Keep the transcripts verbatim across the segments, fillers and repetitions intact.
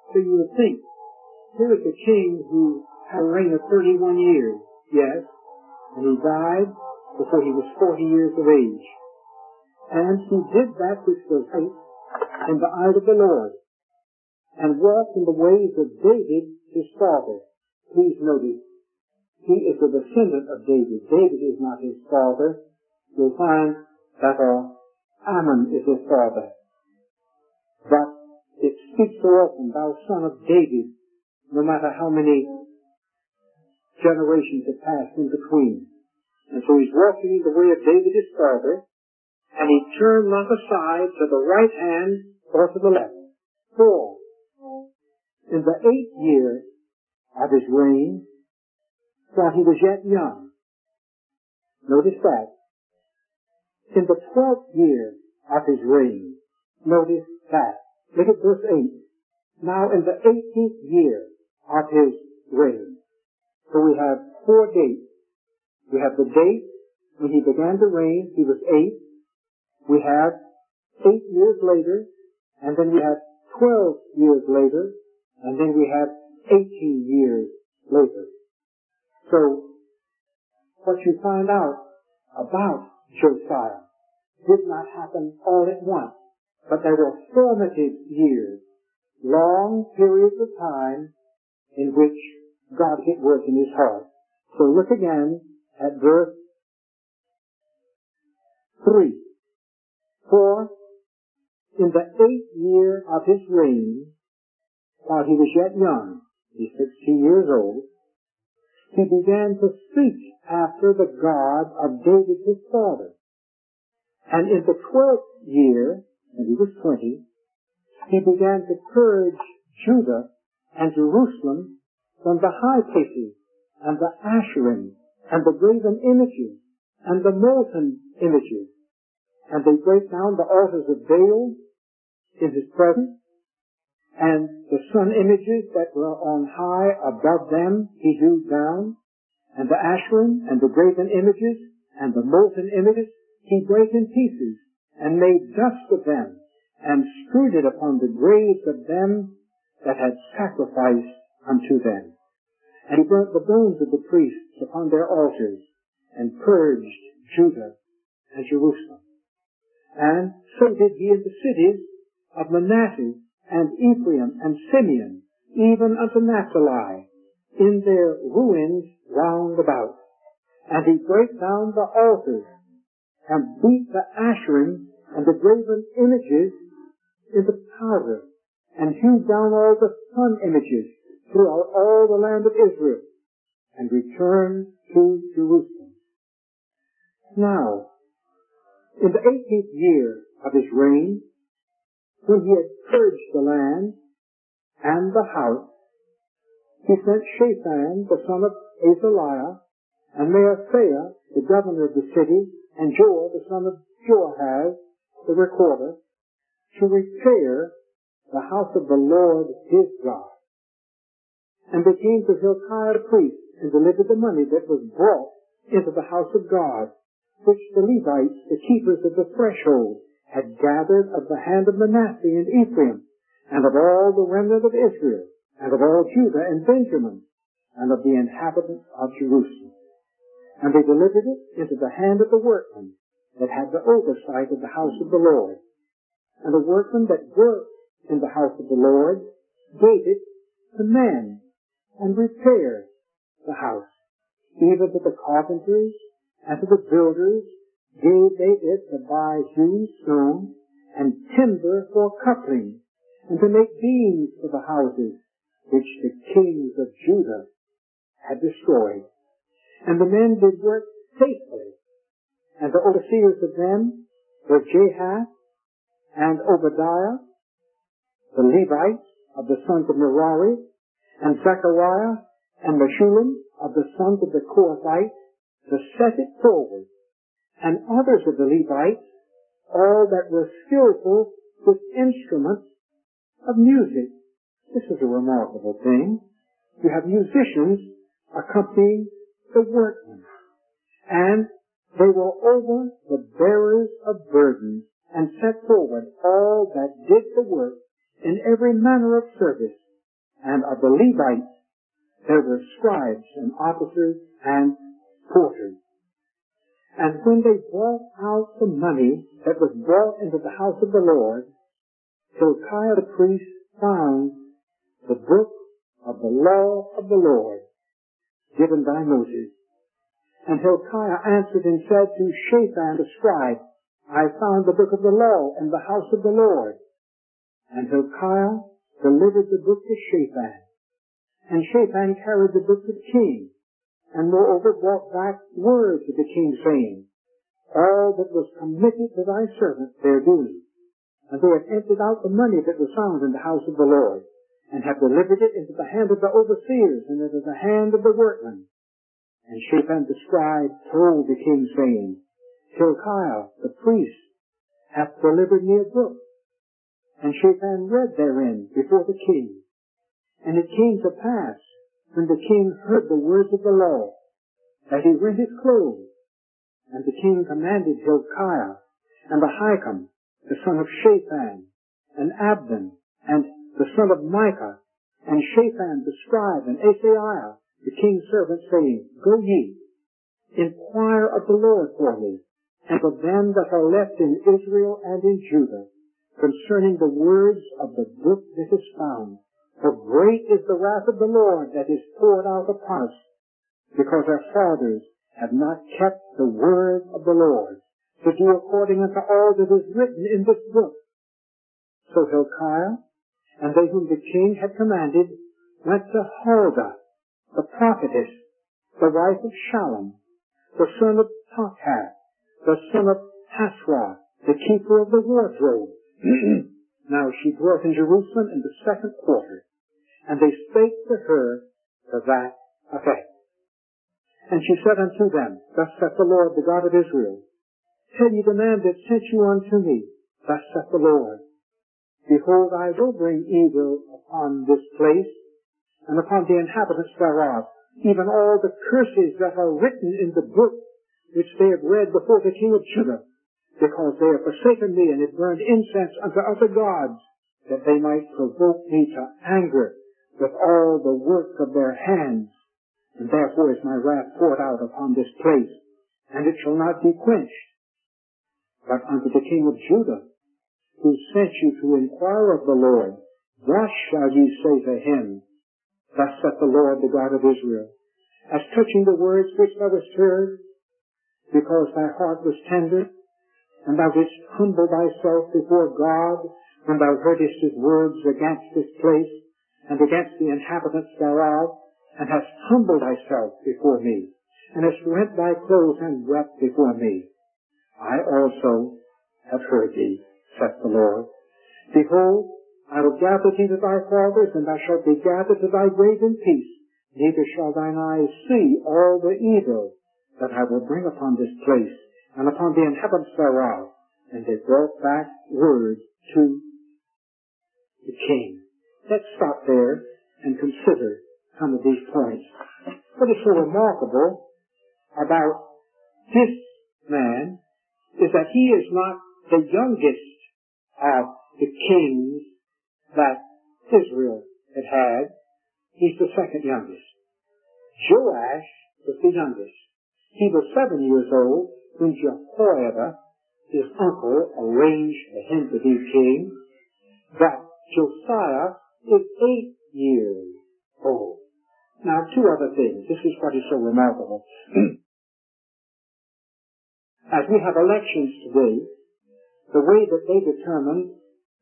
So you would think, here is a king who had a reign of thirty-one years, yes, and he died before he was forty years of age. And he did that which was right in the eyes of the Lord, and walked in the ways of David, his father. Please notice, he is a descendant of David. David is not his father. You'll find that uh, Ammon is his father. But it speaks so often, thou son of David, no matter how many generations have passed in between. And so he's walking in the way of David his father, and he turned not aside to the right hand or to the left. For in the eighth year of his reign, while he was yet young, notice that. In the twelfth year of his reign, notice that. Look at verse eight. Now in the eighteenth year of his reign. So we have four dates. We have the date when he began to reign, he was eight. We have eight years later, and then we have twelve years later, and then we have eighteen years later. So, what you find out about Josiah did not happen all at once, but there were formative years, long periods of time in which God did work in his heart. So look again at verse three. For in the eighth year of his reign, while he was yet young, he's sixteen years old, he began to seek after the God of David his father. And in the twelfth year, when he was twenty, he began to purge Judah and Jerusalem from the high places, and the Asherim, and the graven images, and the molten images. And they break down the altars of Baal in his presence, and the sun images that were on high above them he hewed down, and the Asherim, and the graven images, and the molten images he brake in pieces, and made dust of them, and strewed it upon the graves of them that had sacrificed unto them. And he burnt the bones of the priests upon their altars, and purged Judah and Jerusalem. And so did he in the cities of Manasseh and Ephraim and Simeon, even unto Naphtali, in their ruins round about. And he brake down the altars, and beat the Asherim and the graven images into powder, and hewed down all the sun images throughout all the land of Israel, and returned to Jerusalem. Now, in the eighteenth year of his reign, when he had purged the land and the house, he sent Shaphan, the son of Azaliah, and Maaseiah, the governor of the city, and Joel, the son of Joahaz, the recorder, to repair the house of the Lord his God. And they came to Hilkiah the priest, and delivered the money that was brought into the house of God, which the Levites, the keepers of the threshold, had gathered of the hand of Manasseh and Ephraim, and of all the remnant of Israel, and of all Judah and Benjamin, and of the inhabitants of Jerusalem. And they delivered it into the hand of the workmen that had the oversight of the house of the Lord. And the workmen that worked in the house of the Lord gave it to men, and repaired the house. Even to the carpenters and to the builders gave they it to buy hewn stone and timber for coupling, and to make beams for the houses which the kings of Judah had destroyed. And the men did work faithfully, and the overseers of them were Jahath and Obadiah, the Levites of the sons of Merari, and Zechariah and Meshullam of the sons of the Kohathites, to set it forward, and others of the Levites, all that were skillful with instruments of music. This is a remarkable thing. You have musicians accompanying the workmen, and they were over the bearers of burdens, and set forward all that did the work in every manner of service, And of the Levites, there were scribes and officers and porters. And when they brought out the money that was brought into the house of the Lord, Hilkiah the priest found the book of the law of the Lord given by Moses. And Hilkiah answered and said to Shaphan the scribe, I found the book of the law in the house of the Lord. And Hilkiah delivered the book to Shaphan. And Shaphan carried the book to the king, and moreover brought back word to the king, saying, All that was committed to thy servant they're doing. And they have emptied out the money that was found in the house of the Lord, and have delivered it into the hand of the overseers, and into the hand of the workmen. And Shaphan the scribe told the king, saying, Hilkiah the priest hath delivered me a book. And Shaphan read therein before the king. And it came to pass, when the king heard the words of the law, that he rent his clothes. And the king commanded Hilkiah, and Ahikam, the son of Shaphan, and Abdon, and the son of Micah, and Shaphan the scribe, and Asaiah, the king's servant, saying, Go ye, inquire of the Lord for me, and for them that are left in Israel and in Judah, concerning the words of the book that is found. For great is the wrath of the Lord that is poured out upon us, because our fathers have not kept the word of the Lord, to do according unto all that is written in this book. So Hilkiah, and they whom the king had commanded, went to Huldah, the prophetess, the wife of Shallum, the son of Tokhath, the son of Hasrah, the keeper of the wardrobe. Now she dwelt in Jerusalem in the second quarter, and they spake to her to that effect. And she said unto them, Thus saith the Lord, the God of Israel, Tell ye the man that sent you unto me, Thus saith the Lord, Behold, I will bring evil upon this place, and upon the inhabitants thereof, even all the curses that are written in the book which they have read before the king of Judah, because they have forsaken me, and have burned incense unto other gods, that they might provoke me to anger with all the work of their hands. And therefore is my wrath poured out upon this place, and it shall not be quenched. But unto the king of Judah, who sent you to inquire of the Lord, thus shall ye say to him, Thus saith the Lord, the God of Israel, As touching the words which thou hast heard, because thy heart was tender, and thou didst humble thyself before God, when thou heardest his words against this place, and against the inhabitants thereof, and hast humbled thyself before me, and hast rent thy clothes and wept before me. I also have heard thee, saith the Lord. Behold, I will gather thee to thy fathers, and thou shalt be gathered to thy grave in peace, neither shall thine eyes see all the evil that I will bring upon this place, and upon the inhabitants thereof. And they brought back word to the king. Let's stop there and consider some of these points. What is so remarkable about this man is that he is not the youngest of the kings that Israel had had. He's the second youngest. Joash was the youngest. He was seven years old when Jehoiada, his uncle, arranged for him to be king. That Josiah is eight years old. Now, two other things. This is what is so remarkable. As we have elections today, the way that they determine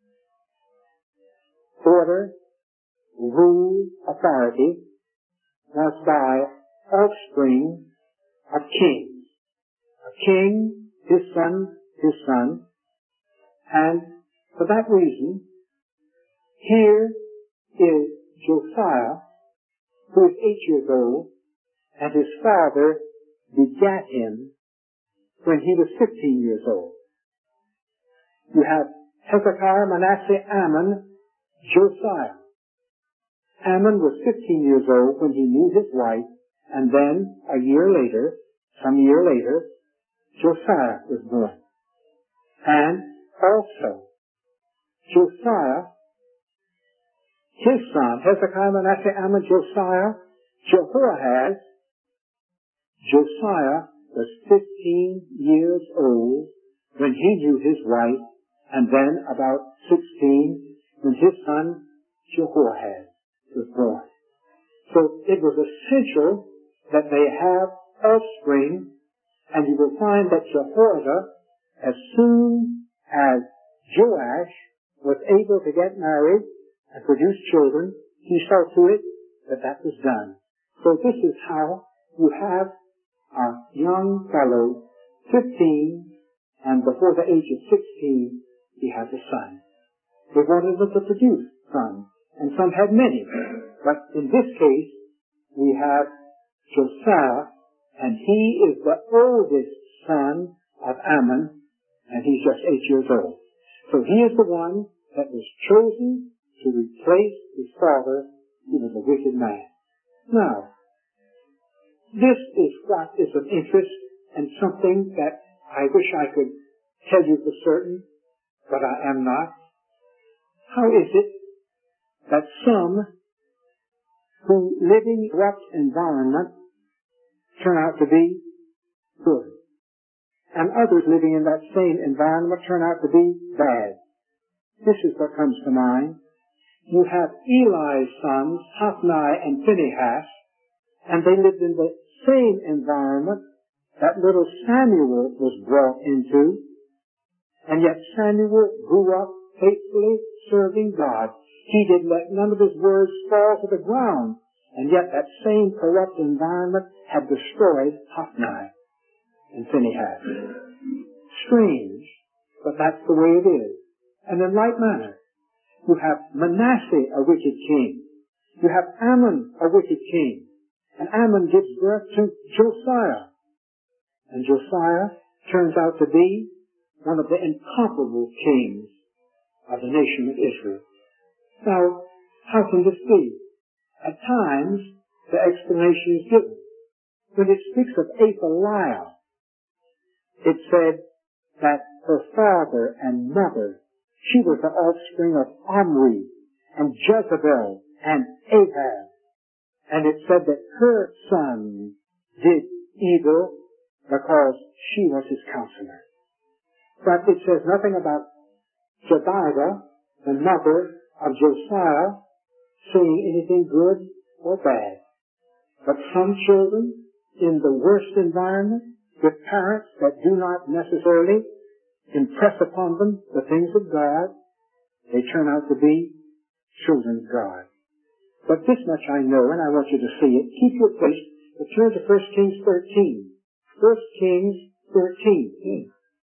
order, rule, authority, was by offspring of kings. A king, his son, his son, and for that reason, here is Josiah, who is eight years old, and his father begat him when he was fifteen years old. You have Hezekiah, Manasseh, Ammon, Josiah. Ammon was fifteen years old when he knew his wife, and then a year later, some year later, Josiah was born. And also, Josiah his son, Hezekiah, Manasseh, Ammon, Josiah, Jehoahaz. Josiah was fifteen years old when he knew his wife, and then about sixteen when his son Jehoahaz was born. So it was essential that they have offspring, and you will find that Jehoiada, as soon as Joash was able to get married and produce children, he saw to it that that was done. So this is how you have a young fellow, fifteen, and before the age of sixteen, he has a son. They wanted them to produce sons, and some had many. But in this case, we have Josiah, and he is the oldest son of Ammon, and he's just eight years old. So he is the one that was chosen to replace his father, who was a wicked man. Now, this is what is of interest and something that I wish I could tell you for certain, but I am not. How is it that some who live in a corrupt environment turn out to be good, and others living in that same environment turn out to be bad? This is what comes to mind. You have Eli's sons, Hophni and Phinehas, and they lived in the same environment that little Samuel was brought into, and yet Samuel grew up faithfully serving God. He didn't let none of his words fall to the ground, and yet that same corrupt environment had destroyed Hophni and Phinehas. Strange, but that's the way it is. And in like manner, you have Manasseh, a wicked king. You have Ammon, a wicked king. And Ammon gives birth to Josiah. And Josiah turns out to be one of the incomparable kings of the nation of Israel. Now, how can this be? At times, the explanation is given. When it speaks of Athaliah, it said that her father and mother, she was the offspring of Omri and Jezebel and Ahab. And it said that her son did evil because she was his counselor. But it says nothing about Jedidah, the mother of Josiah, saying anything good or bad. But some children in the worst environment, with parents that do not necessarily impress upon them the things of God, they turn out to be children of God. But this much I know, and I want you to see it. Keep your place, but turn to First Kings thirteen. First Kings thirteen.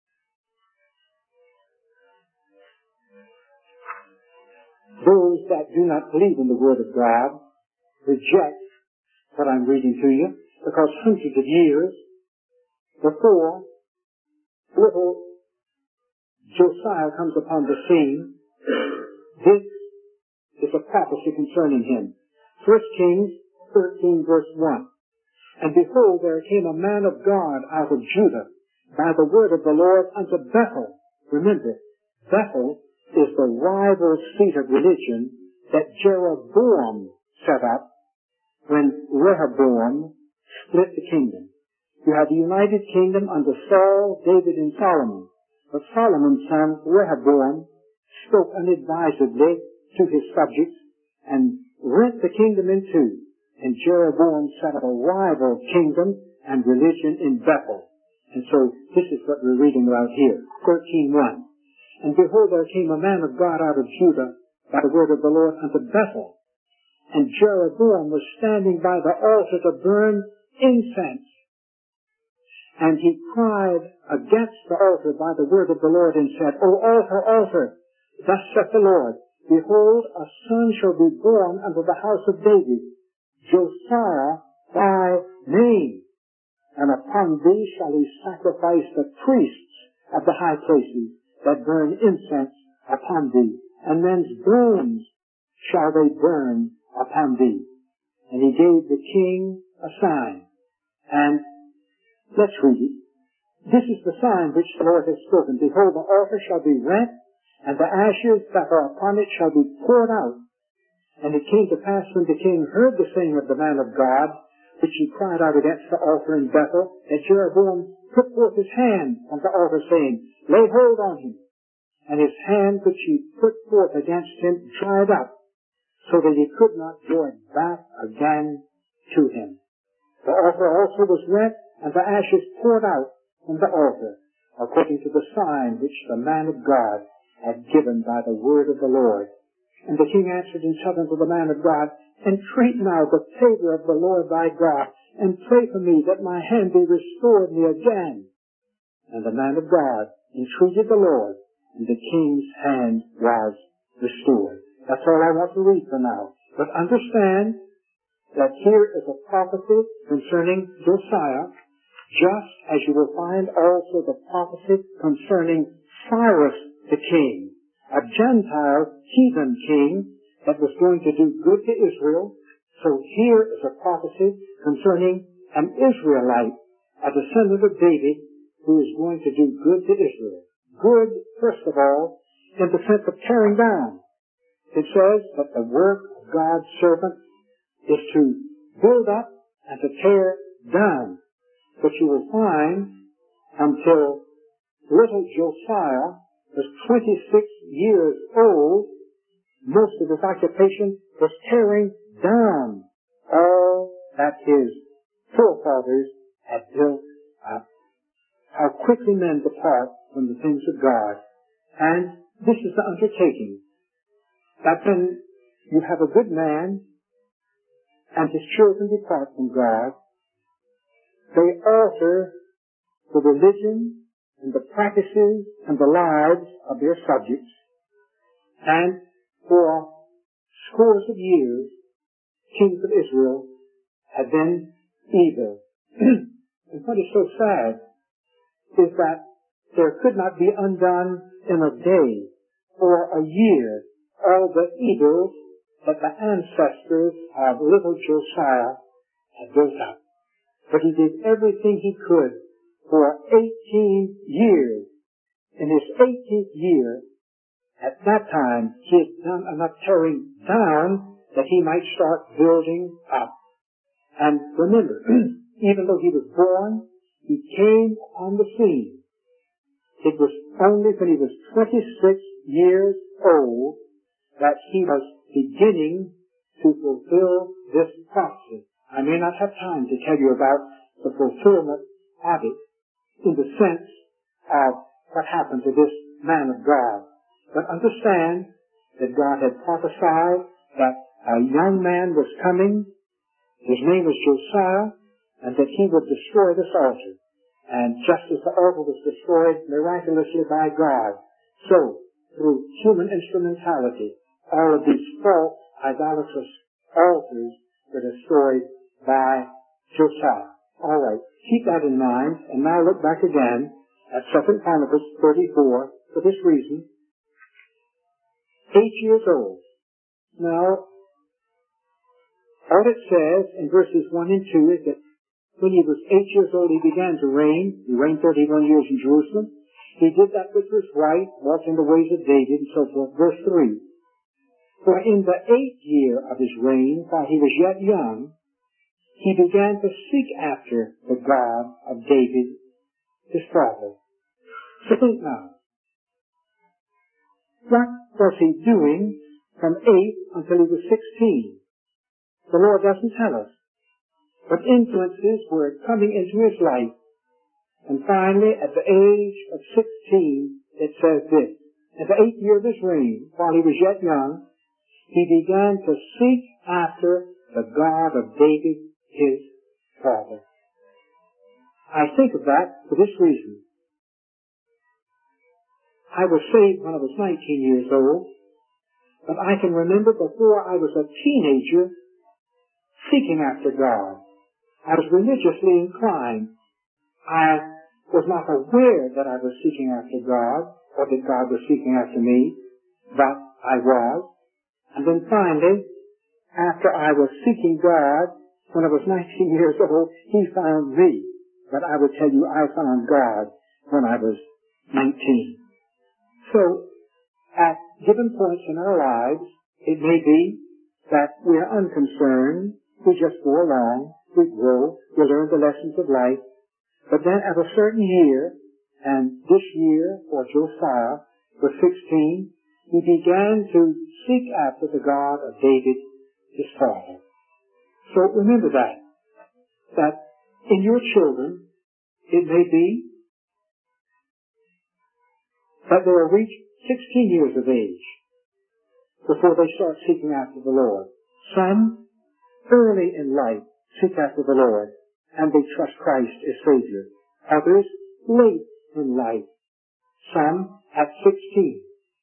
Those that do not believe in the Word of God reject what I'm reading to you, because hundreds of years before little Josiah comes upon the scene, this is a prophecy concerning him. First Kings thirteen, verse one. And behold, there came a man of God out of Judah by the word of the Lord unto Bethel. Remember, Bethel is the rival seat of religion that Jeroboam set up when Rehoboam split the kingdom. You had the united kingdom under Saul, David, and Solomon. But Solomon's son, Rehoboam, spoke unadvisedly to his subjects and rent the kingdom in two. And Jeroboam set up a rival kingdom and religion in Bethel. And so this is what we're reading about here. thirteen one. And behold, there came a man of God out of Judah by the word of the Lord unto Bethel. And Jeroboam was standing by the altar to burn incense. And he cried against the altar by the word of the Lord and said, O altar, altar, thus saith the Lord, behold, a son shall be born unto the house of David, Josiah by name. And upon thee shall he sacrifice the priests of the high places that burn incense upon thee, and men's bones shall they burn upon thee. And he gave the king a sign. And let's read it. This is the sign which the Lord has spoken. Behold, the altar shall be rent, and the ashes that are upon it shall be poured out. And it came to pass when the king heard the saying of the man of God, which he cried out against the altar in Bethel, that Jeroboam put forth his hand on the altar, saying, Lay hold on him. And his hand which he put forth against him dried up, so that he could not draw it back again to him. The altar also was rent, and the ashes poured out from the altar, according to the sign which the man of God had given by the word of the Lord. And the king answered and said unto the man of God, Entreat now the favor of the Lord thy God, and pray for me that my hand be restored me again. And the man of God entreated the Lord, and the king's hand was restored. That's all I want to read for now. But understand that here is a prophecy concerning Josiah, just as you will find also the prophecy concerning Cyrus the king, a Gentile heathen king that was going to do good to Israel. So here is a prophecy concerning an Israelite, a descendant of David, who is going to do good to Israel. Good, first of all, in the sense of tearing down. It says that the work of God's servant is to build up and to tear down. But you will find until little Josiah was twenty-six years old, most of his occupation was tearing down all that his forefathers had built up. How quickly men depart from the things of God. And this is the undertaking, that when you have a good man and his children depart from God, they alter the religion and the practices and the lives of their subjects. And for scores of years, kings of Israel have been evil. And what is so sad is that there could not be undone in a day or a year all the evils that the ancestors of little Josiah had built up. But he did everything he could for eighteen years. In his eighteenth year, at that time, he had done enough tearing down that he might start building up. And remember, even though he was born, he came on the scene. It was only when he was twenty-six years old that he was beginning to fulfill this prophecy. I may not have time to tell you about the fulfillment of it in the sense of what happened to this man of God. But understand that God had prophesied that a young man was coming. His name was Josiah, and that he would destroy this altar. And just as the altar was destroyed miraculously by God, so through human instrumentality, all of these false idolatrous altars were destroyed by Josiah. All right, keep that in mind, and now look back again at Second Chronicles thirty-four for this reason. Eight years old. Now, all it says in verses one and two is that when he was eight years old, he began to reign. He reigned thirty-one years in Jerusalem. He did that which was right, walked in the ways of David, and so forth. Verse three. For in the eighth year of his reign, while he was yet young, he began to seek after the God of David, his father. So think now. What was he doing from eight until he was sixteen? The Lord doesn't tell us. But influences were coming into his life. And finally, at the age of sixteen, it says this. In the eighth year of his reign, while he was yet young, he began to seek after the God of David, his father. I think of that for this reason. I was saved when I was nineteen years old, but I can remember before I was a teenager seeking after God. I was religiously inclined. I was not aware that I was seeking after God, or that God was seeking after me, but I was. And then finally, after I was seeking God, when I was nineteen years old, He found me. But I would tell you, I found God when I was nineteen. So, at given points in our lives, it may be that we are unconcerned. We just go along. We grow. We learn the lessons of life. But then at a certain year, and this year for Josiah was sixteen, he began to seek after the God of David, his father. So remember that, that in your children, it may be that they will reach sixteen years of age before they start seeking after the Lord. Some, early in life, seek after the Lord, and they trust Christ as Savior. Others, late in life. Some, at sixteen.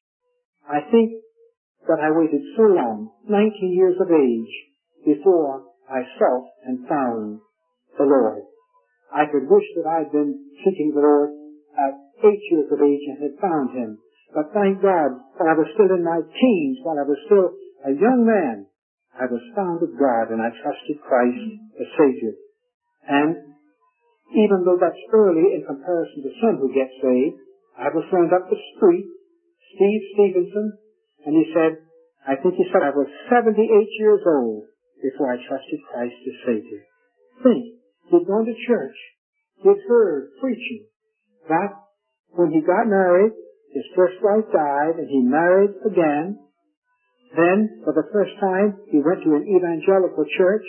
I think that I waited so long, nineteen years of age, before I sought and found the Lord. I could wish that I had been seeking the Lord at eight years of age and had found Him. But thank God, while I was still in my teens, while I was still a young man, I was found of God and I trusted Christ as Savior. And even though that's early in comparison to some who get saved, I was friend up the street, Steve Stevenson, and he said, I think he said I was seventy-eight years old before I trusted Christ as Savior. Think, he'd gone to church, he'd heard preaching, that when he got married, his first wife died, and he married again. Then, for the first time, he went to an evangelical church,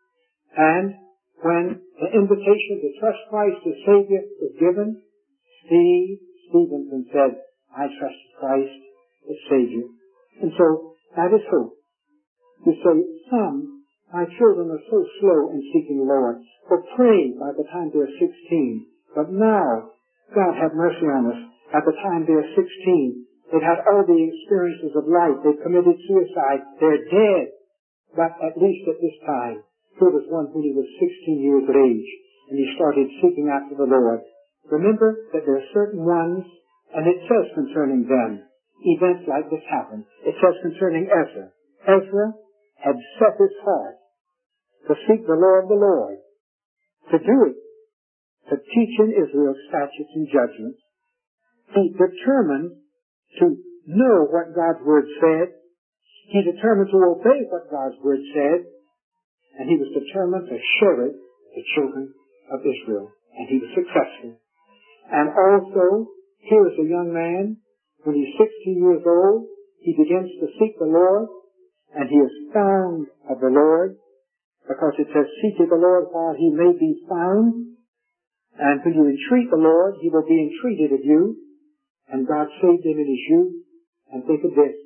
and when the invitation to trust Christ as Savior was given, Steve Stevenson said, I trusted Christ as Savior. And so, that is hope. You say, some, my children are so slow in seeking the Lord, or pray by the time they're sixteen. But now, God have mercy on us. At the time they're sixteen, they've had all the experiences of life. They've committed suicide. They're dead. But at least at this time, here was one when he was sixteen years of age, and he started seeking after the Lord. Remember that there are certain ones, and it says concerning them, events like this happen. It says concerning Ezra. Ezra had set his heart to seek the law of the Lord, to do it, to teach in Israel statutes and judgments. He determined to know what God's Word said. He determined to obey what God's Word said. And he was determined to share it with the children of Israel. And he was successful. And also, here is a young man, when he's sixteen years old, he begins to seek the Lord, and he is found of the Lord, because it says, seek ye the Lord while he may be found. And when you entreat the Lord, he will be entreated of you. And God saved him in his youth. And think of this,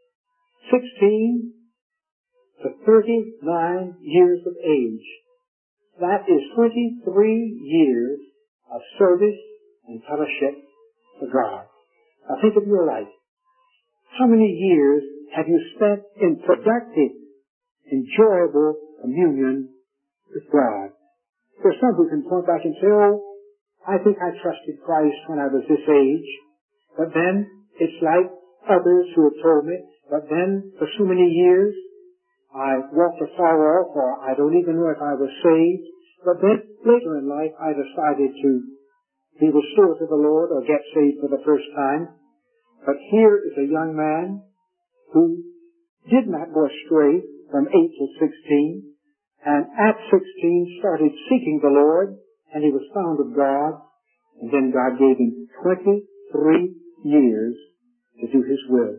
sixteen to thirty-nine years of age. That is twenty-three years of service and fellowship for God. Now think of your life. How many years have you spent in productive, enjoyable communion with God? There's some who can point back and say, oh, I think I trusted Christ when I was this age. But then it's like others who have told me, but then for so many years I walked afar off, or I don't even know if I was saved. But then later in life I decided to be restored to the Lord or get saved for the first time. But here is a young man who did not go astray from eight to sixteen, and at sixteen started seeking the Lord, and he was found of God, and then God gave him twenty-three years to do His will.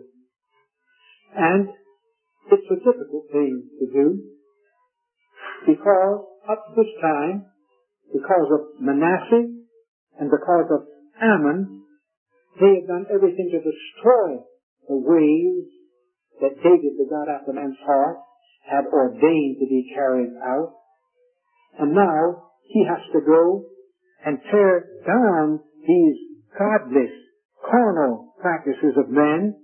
And it's a difficult thing to do, because up to this time, because of Manasseh and because of Ammon, they had done everything to destroy the ways that David, the God after man's heart, had ordained to be carried out. And now he has to go and tear down these godless, carnal practices of men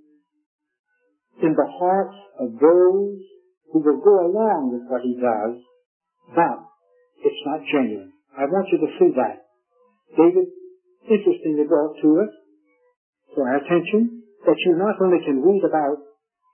in the hearts of those who will go along with what he does, but it's not genuine. I want you to see that. David, interestingly brought to us, to our attention, that you not only can read about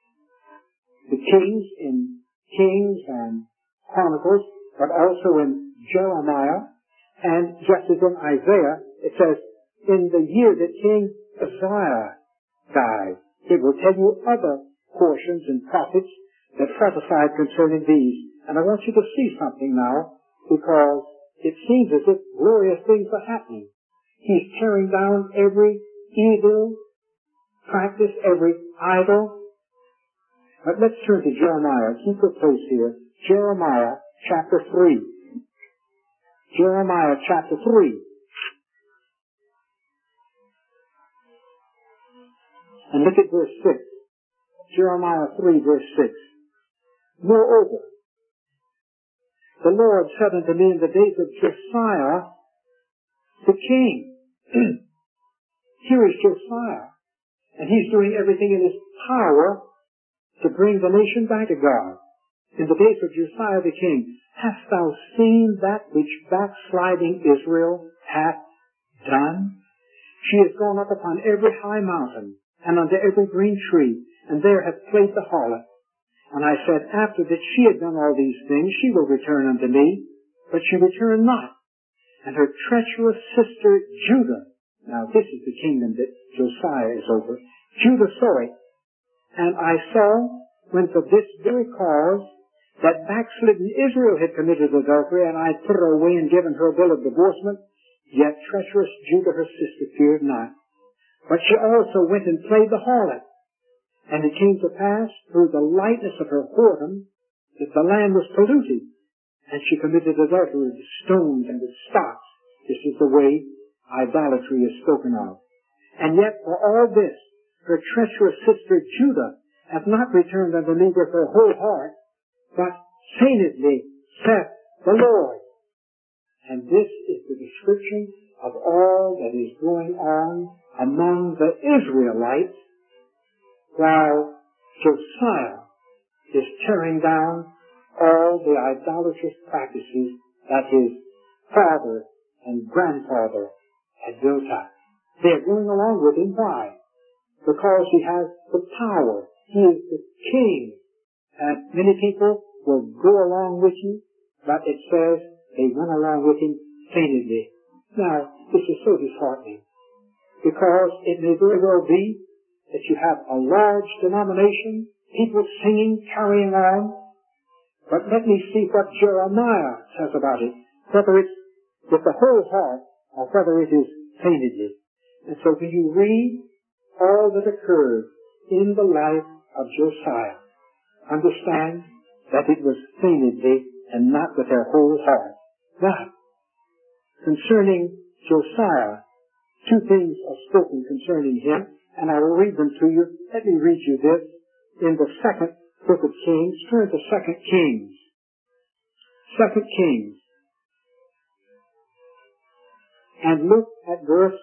the kings in Kings and Chronicles, but also in Jeremiah, and just as in Isaiah, it says, in the year that King Uzziah died. It will tell you other portions and prophets that prophesied concerning these. And I want you to see something now, because it seems as if glorious things are happening. He's tearing down every evil practice, every idol. But let's turn to Jeremiah. Keep your place here. Jeremiah chapter three. Jeremiah chapter three. And look at verse six. Jeremiah three, verse six. Moreover, the Lord said unto me in the days of Josiah, the king. Here is Josiah, and he's doing everything in his power to bring the nation back to God. In the days of Josiah the king, hast thou seen that which backsliding Israel hath done? She has gone up upon every high mountain, and under every green tree, and there hath played the harlot. And I said, after that she had done all these things, she will return unto me. But she returned not. And her treacherous sister Judah, now this is the kingdom that Josiah is over, Judah saw it. And I saw, when for this very cause, that backslidden Israel had committed adultery, and I had put her away and given her a bill of divorcement, yet treacherous Judah her sister feared not. But she also went and played the harlot. And it came to pass, through the lightness of her whoredom, that the land was polluted, and she committed adultery with stones and with stocks. This is the way idolatry is spoken of. And yet, for all this, her treacherous sister Judah hath not returned unto me with her whole heart, but feignedly saith the Lord. And this is the description of all that is going on among the Israelites, while Josiah is tearing down all the idolatrous practices that his father and grandfather had built up. They're going along with him. Why? Because he has the power. He is the king. And many people will go along with you, but it says they went along with him feignedly. Now, this is so disheartening, because it may very well be that you have a large denomination, people singing, carrying on. But let me see what Jeremiah says about it, whether it's with the whole heart or whether it is feignedly. And so when you read all that occurred in the life of Josiah, understand that it was feignedly and not with their whole heart. But concerning Josiah, two things are spoken concerning him, and I will read them to you. Let me read you this in the second book of Kings. Turn to Second Kings. Second Kings. And look at verse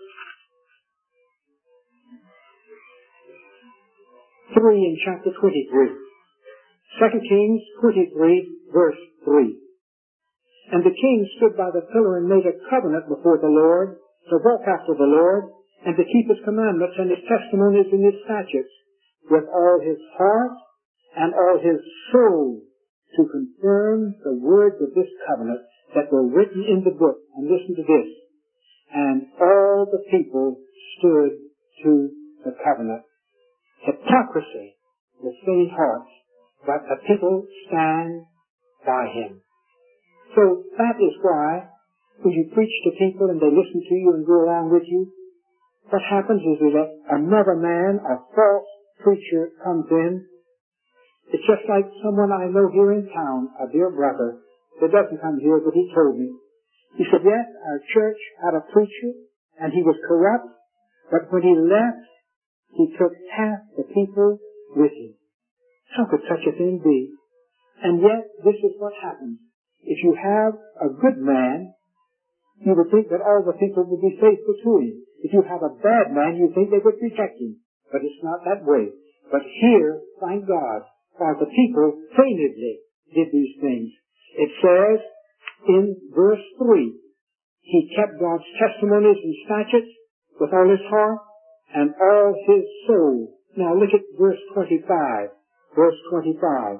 three in chapter twenty-three. Second Kings twenty-three, verse three. And the king stood by the pillar and made a covenant before the Lord, to walk after the Lord, and to keep his commandments and his testimonies and his statutes with all his heart and all his soul, to confirm the words of this covenant that were written in the book. And listen to this. And all the people stood to the covenant. Hypocrisy, the faint hearts, but the people stand by him. So that is why when you preach to people and they listen to you and go along with you, what happens is that another man, a false preacher, comes in. It's just like someone I know here in town, a dear brother, that doesn't come here, but he told me. He said, yes, our church had a preacher, and he was corrupt, but when he left, he took half the people with him. How could such a thing be? And yet, this is what happens. If you have a good man, you would think that all the people would be faithful to him. If you have a bad man, you think they would reject him. But it's not that way. But here, thank God, while the people feignedly did these things. It says in verse three, he kept God's testimonies and statutes with all his heart and all his soul. Now look at verse twenty-five. Verse twenty-five.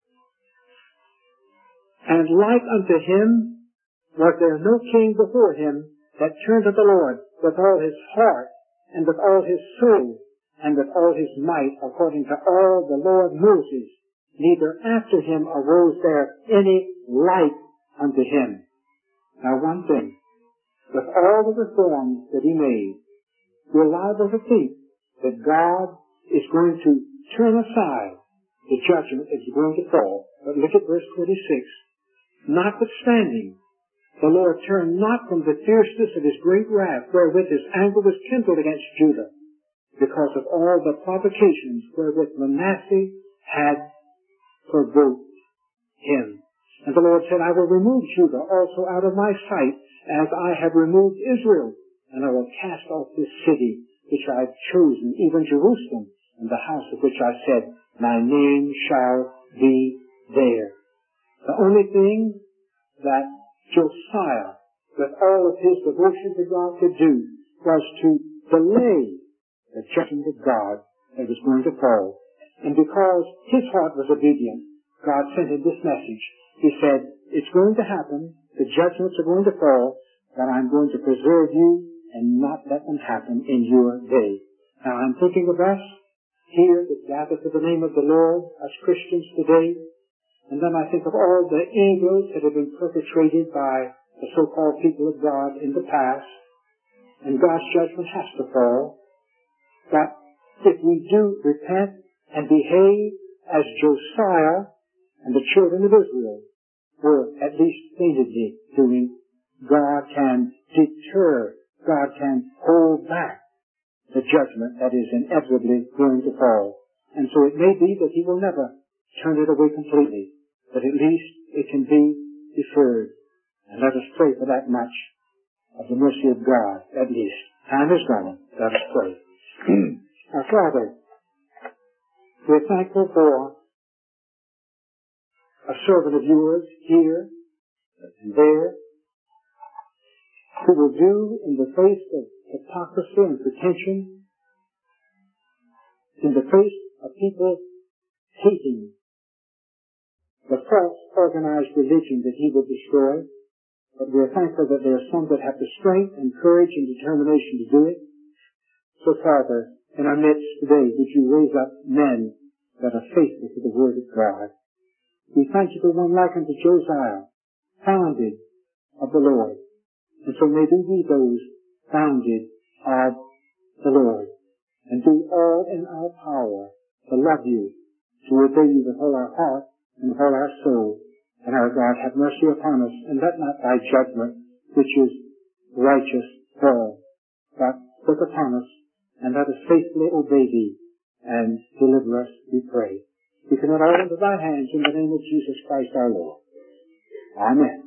And like unto him was there no king before him that turned to the Lord with all his heart and with all his soul and with all his might, according to all the Lord Moses neither after him arose there any like unto him. Now one thing, with all the reforms that he made, we're liable to think that God is going to turn aside the judgment that is going to fall. But look at verse twenty-six. Notwithstanding, the Lord turned not from the fierceness of his great wrath, wherewith his anger was kindled against Judah, because of all the provocations wherewith Manasseh had provoked him. And the Lord said, I will remove Judah also out of my sight, as I have removed Israel, and I will cast off this city which I have chosen, even Jerusalem, and the house of which I said, my name shall be there. The only thing that Josiah, with all of his devotion to God, could do was to delay the judgment of God that was going to fall. And because his heart was obedient, God sent him this message. He said, it's going to happen, the judgments are going to fall, but I'm going to preserve you and not let them happen in your day. Now I'm thinking of us here that gather to the name of the Lord as Christians today, and then I think of all the evils that have been perpetrated by the so-called people of God in the past, and God's judgment has to fall. But if we do repent and behave as Josiah and the children of Israel were at least faintly doing, God can deter, God can hold back the judgment that is inevitably going to fall. And so it may be that he will never turn it away completely, but at least it can be deferred. And let us pray for that much of the mercy of God, at least. Time is gone. Let us pray. Our Father, we're thankful for a servant of yours here and there who will do in the face of hypocrisy and pretension, in the face of people hating the false organized religion that he will destroy. But we are thankful that there are some that have the strength and courage and determination to do it. So, Father, in our midst today, would you raise up men that are faithful to the Word of God? We thank you for one like unto Josiah, founded of the Lord. And so may we be those founded of the Lord, and do all in our power to love you, to obey you with all our heart and with all our soul. And our God, have mercy upon us, and let not thy judgment, which is righteous, fall, but look upon us, and let us faithfully obey thee, and deliver us, we pray. We commit all into thy hands in the name of Jesus Christ our Lord. Amen.